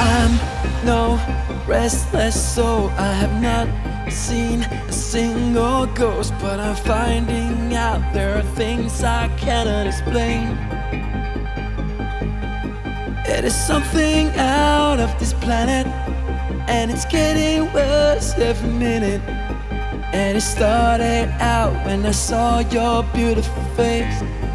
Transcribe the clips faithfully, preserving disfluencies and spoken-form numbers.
I'm no restless soul. I have not seen a single ghost, but I'm finding out there are things I cannot explain. It is something out of this planet, and it's getting worse every minute. And it started out when I saw your beautiful face.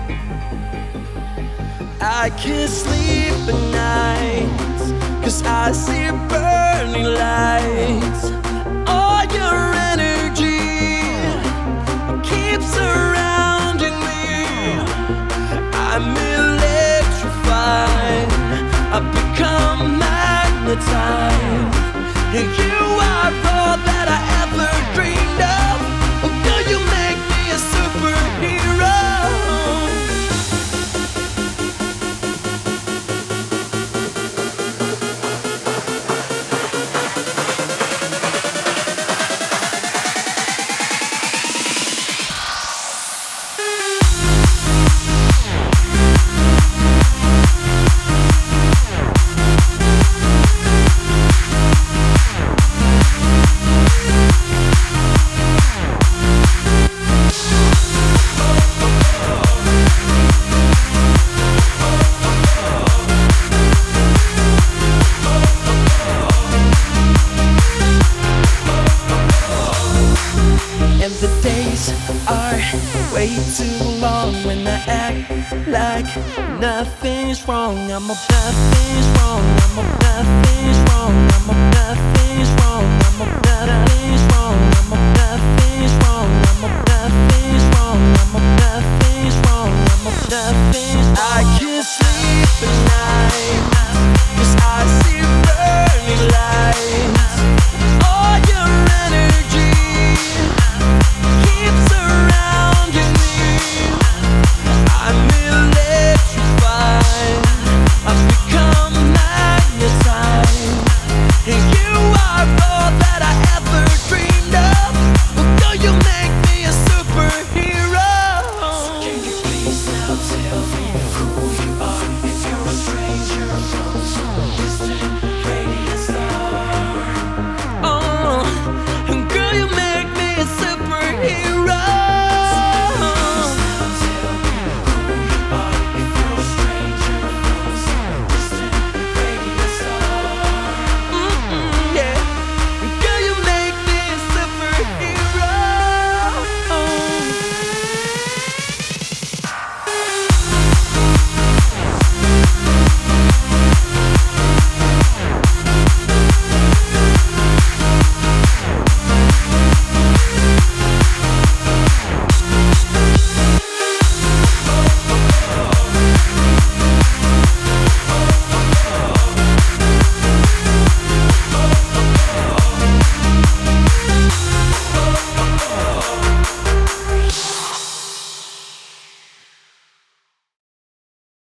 I can't sleep at night, 'cause I see burning lights. All your energy keeps surrounding me. I'm electrified, I've become magnetized. And you are all that I ever dreamed of. Oh, girl, you make me a superhero. And the days are way too long when I act like nothing's wrong. I'm a nothing's wrong.